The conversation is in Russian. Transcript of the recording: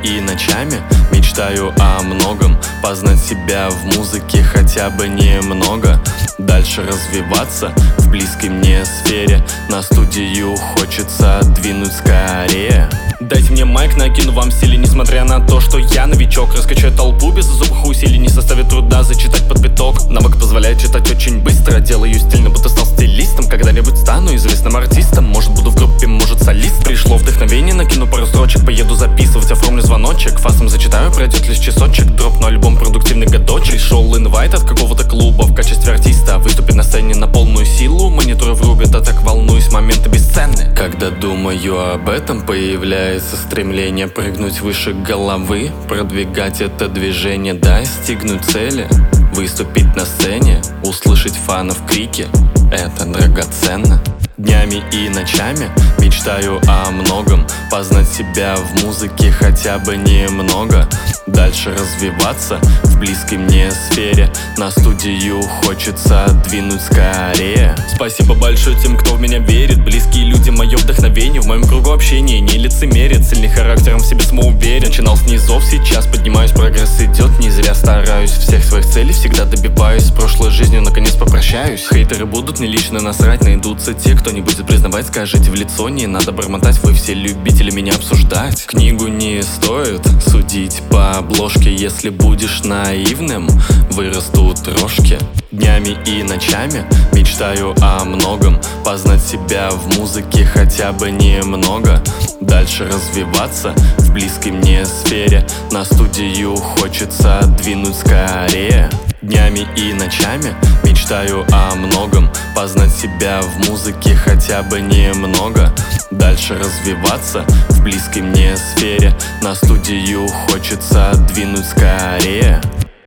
и ночами мечтаю о многом, познать себя в музыке хотя бы немного, дальше развиваться в близкой мне сфере, на студию хочется двинуть скорее. Дайте мне майк, накину вам стили, несмотря на то, что я новичок. Раскачаю толпу без особых усилий, не составит труда зачитать под биток. Навык позволяет читать очень быстро, делаю стильно, будто стал стилистом. Когда-нибудь стану известным артистом, может буду в группе, может солист. Пришло вдохновение, накину пару строчек, поеду записывать, оформлю звоночек. Фастом зачитаю, пройдет лишь часочек, дропну альбом продуктивный годочек. Пришел инвайт от какого-то клуба в качестве артиста, выступить на сцене на полную силу. Мониторы врубят, а так волнуюсь, моменты бесценны. Когда думаю об этом, появляется стремление прыгнуть выше головы, продвигать это движение, достигнуть цели, выступить на сцене, услышать фанов крики, это драгоценно. Днями и ночами мечтаю о многом, познать себя в музыке хотя бы немного, дальше развиваться в близкой мне сфере, на студию хочется двинуть скорее. Спасибо большое тем, кто в меня верит, близкие люди, мое вдохновение. В моем кругу общения не лицемерит, сильный характером в себе самоуверен. Начинал с низов, сейчас поднимаюсь, прогресс идет, не зря стараюсь. Всех своих целей всегда добиваюсь, с прошлой жизнью наконец попрощаюсь. Хейтеры будут, не лично насрать, найдутся те, кто не будет признавать, скажите в лицо, не надо бормотать, вы все любители меня обсуждать. Книгу не стоит судить по обложке, если будешь наивным, вырастут рожки. Днями и ночами мечтаю о многом, познать себя в музыке хотя бы немного, дальше развиваться в близкой мне сфере, на студию хочется двинуть скорее. Днями и ночами мечтаю о многом, познать себя в музыке хотя бы немного, дальше развиваться в близкой мне сфере, на студию хочется двинуть скорее.